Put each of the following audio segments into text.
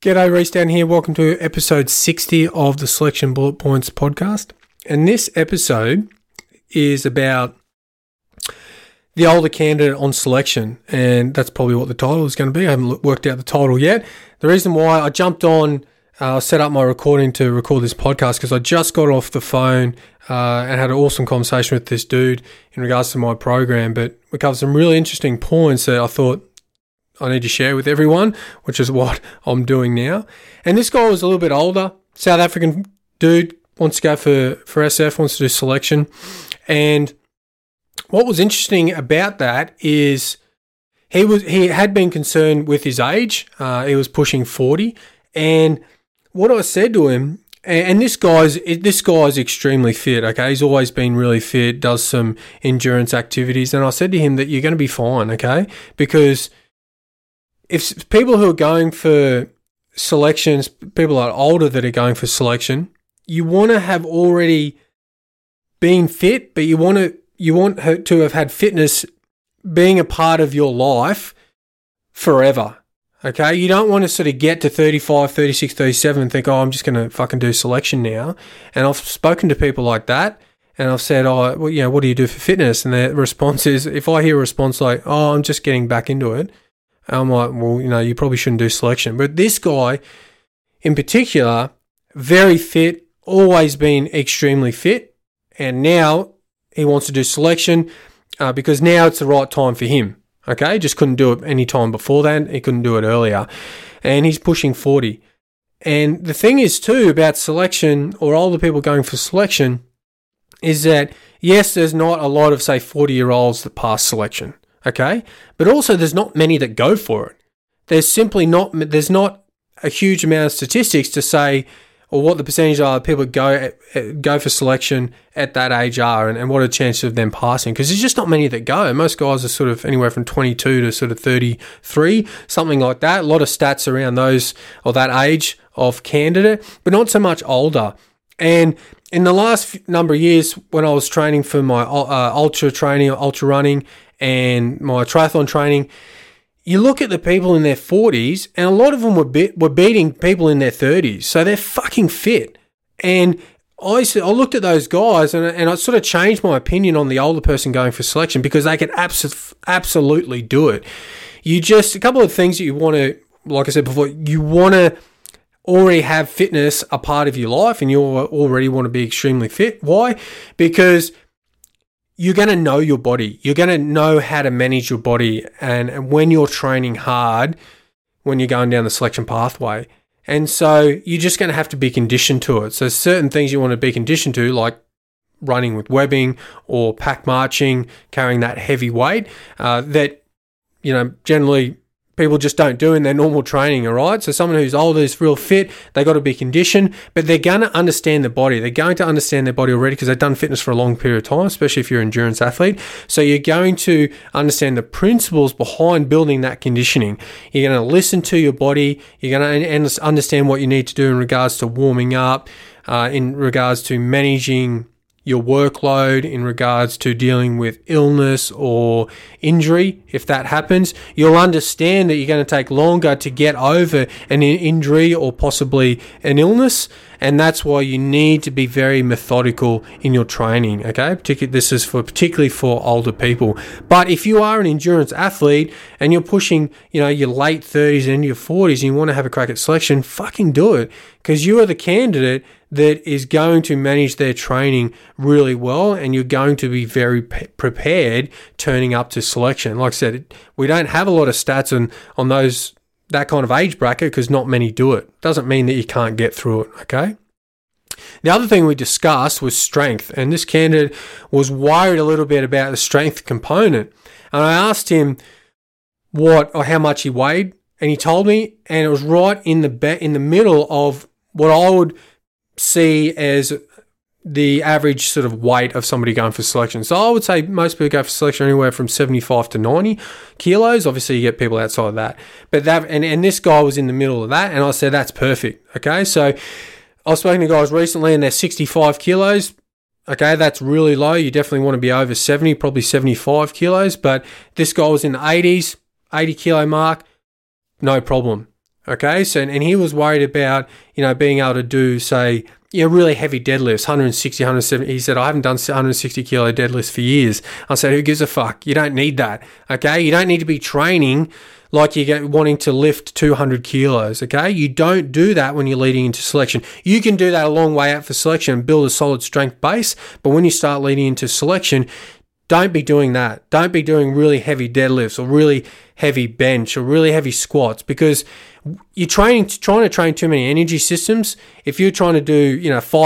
G'day, Reese down here. Welcome to episode 60 of the Selection Bullet Points podcast. And this episode is about the older candidate on selection. And that's probably what the title is going to be. I haven't worked out the title yet. The reason why I jumped on, set up my recording to record this podcast because I just got off the phone and had an awesome conversation with this dude in regards to my program. But we covered some really interesting points that I thought I need to share with everyone, which is what I'm doing now. And this guy was a little bit older, South African dude, wants to go for SF, wants to do selection. And what was interesting about that is he had been concerned with his age. He was pushing 40. And what I said to him, and this guy's extremely fit, okay? He's always been really fit, does some endurance activities. And I said to him that you're going to be fine, okay? Because if people who are going for selections, people are older that are going for selection, you want to have already been fit, but you want her to have had fitness being a part of your life forever. Okay? You don't want to sort of get to 35, 36, 37 and think, oh, I'm just going to fucking do selection now. And I've spoken to people like that and I've said, oh, well, you know, what do you do for fitness? And their response is, if I hear a response like, oh, I'm just getting back into it, I'm like, well, you know, you probably shouldn't do selection. But this guy in particular, very fit, always been extremely fit. And now he wants to do selection because now it's the right time for him. Okay, just couldn't do it any time before that. He couldn't do it earlier. And he's pushing 40. And the thing is too about selection or older people going for selection is that, yes, there's not a lot of, say, 40-year-olds that pass selection. Okay, but also there's not many that go for it. There's not a huge amount of statistics to say, or what the percentage are of people that go for selection at that age are, and what are the chances of them passing? Because there's just not many that go. Most guys are sort of anywhere from 22 to sort of 33, something like that. A lot of stats around those or that age of candidate, but not so much older. And in the last number of years, when I was training for my ultra running, and my triathlon training, you look at the people in their 40s, and a lot of them were beating people in their 30s. So they're fucking fit. And I looked at those guys, and I sort of changed my opinion on the older person going for selection because they could absolutely do it. A couple of things that you want to, like I said before, you want to already have fitness a part of your life, and you already want to be extremely fit. Why? Because you're going to know your body. You're going to know how to manage your body and when you're training hard, when you're going down the selection pathway. And so you're just going to have to be conditioned to it. So certain things you want to be conditioned to, like running with webbing or pack marching, carrying that heavy weight, that, you know, generally people just don't do in their normal training, all right? So someone who's older is real fit, they got to be conditioned, but they're going to understand their body. They're going to understand their body already because they've done fitness for a long period of time, especially if you're an endurance athlete. So you're going to understand the principles behind building that conditioning. You're going to listen to your body. You're going to understand what you need to do in regards to warming up, in regards to managing your workload, in regards to dealing with illness or injury. If that happens, you'll understand that you're going to take longer to get over an injury or possibly an illness. And that's why you need to be very methodical in your training, okay? Particularly for older people. But if you are an endurance athlete and you're pushing, you know, your late 30s and into your 40s and you want to have a crack at selection, fucking do it. Because you are the candidate that is going to manage their training really well, and you're going to be very prepared turning up to selection. Like I said, we don't have a lot of stats on that kind of age bracket because not many do it. Doesn't mean that you can't get through it, okay? The other thing we discussed was strength, and this candidate was worried a little bit about the strength component. And I asked him how much he weighed, and he told me, and it was right in the middle of what I would see as the average sort of weight of somebody going for selection. So I would say most people go for selection anywhere from 75 to 90 kilos. Obviously, you get people outside of that. But and this guy was in the middle of that, and I said, that's perfect. Okay, so I've spoken to guys recently, and they're 65 kilos. Okay, that's really low. You definitely want to be over 70, probably 75 kilos. But this guy was in the 80s, 80 kilo mark, no problem. Okay, so and he was worried about, being able to do, say, really heavy deadlifts, 160, 170. He said, I haven't done 160 kilo deadlifts for years. I said, who gives a fuck? You don't need that. Okay, you don't need to be training like you're wanting to lift 200 kilos. Okay, you don't do that when you're leading into selection. You can do that a long way out for selection and build a solid strength base, but when you start leading into selection, don't be doing that. Don't be doing really heavy deadlifts or really heavy bench or really heavy squats, because you're trying to train too many energy systems. If you're trying to do,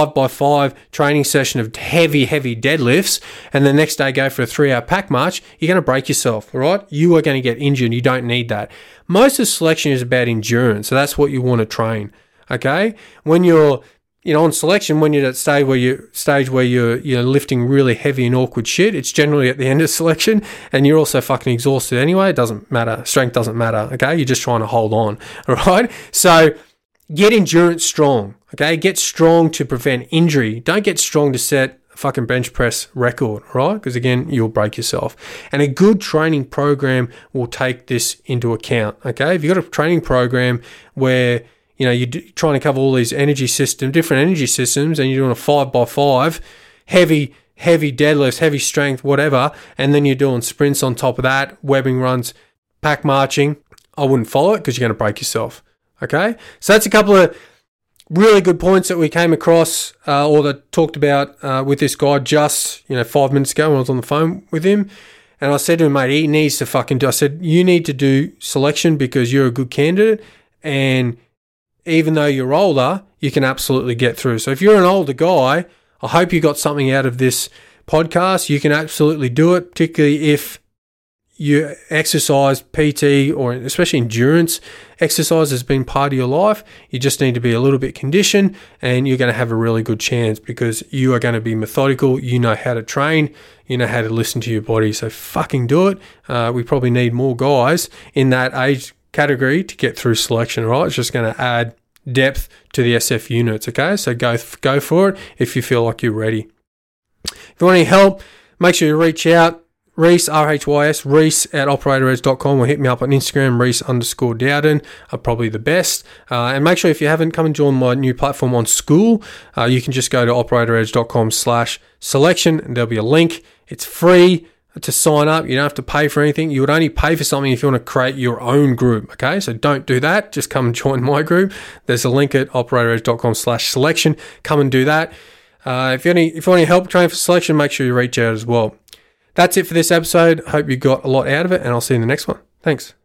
5x5 training session of heavy deadlifts and the next day go for a 3-hour pack march, you're going to break yourself, all right? You are going to get injured. You don't need that. Most of selection is about endurance. So that's what you want to train. Okay. When you're, on selection, when you're at stage where you're lifting really heavy and awkward shit, it's generally at the end of selection, and you're also fucking exhausted anyway. It doesn't matter. Strength doesn't matter. Okay, you're just trying to hold on. All right. So get endurance strong. Okay, get strong to prevent injury. Don't get strong to set a fucking bench press record. Right? Because again, you'll break yourself. And a good training program will take this into account. Okay, if you've got a training program where you're trying to cover all these different energy systems, and you're doing a 5x5, heavy deadlifts, heavy strength, whatever, and then you're doing sprints on top of that, webbing runs, pack marching, I wouldn't follow it because you're going to break yourself. Okay? So that's a couple of really good points that we came across or that talked about with this guy just, 5 minutes ago when I was on the phone with him. And I said to him, mate, he needs to I said, you need to do selection because you're a good candidate, and even though you're older, you can absolutely get through. So if you're an older guy, I hope you got something out of this podcast. You can absolutely do it, particularly if you exercise, PT, or especially endurance exercise has been part of your life. You just need to be a little bit conditioned, and you're going to have a really good chance because you are going to be methodical. You know how to train. You know how to listen to your body. So fucking do it. We probably need more guys in that age category to get through selection, right? It's just going to add depth to the SF units, okay? So go for it if you feel like you're ready. If you want any help, make sure you reach out. Reese, R-H-Y-S, Reese at operatoredge.com, or hit me up on Instagram, Reese_Dowden, are probably the best. And make sure if you haven't, come and join my new platform on School. You can just go to operatoredge.com/selection, and there'll be a link. It's free to sign up. You don't have to pay for anything. You would only pay for something if you want to create your own group. Okay, so don't do that. Just come and join my group. There's a link at operatoredge.com/selection. Come and do that. If you want any help training for selection, make sure you reach out as well. That's it for this episode. Hope you got a lot out of it, and I'll see you in the next one. Thanks.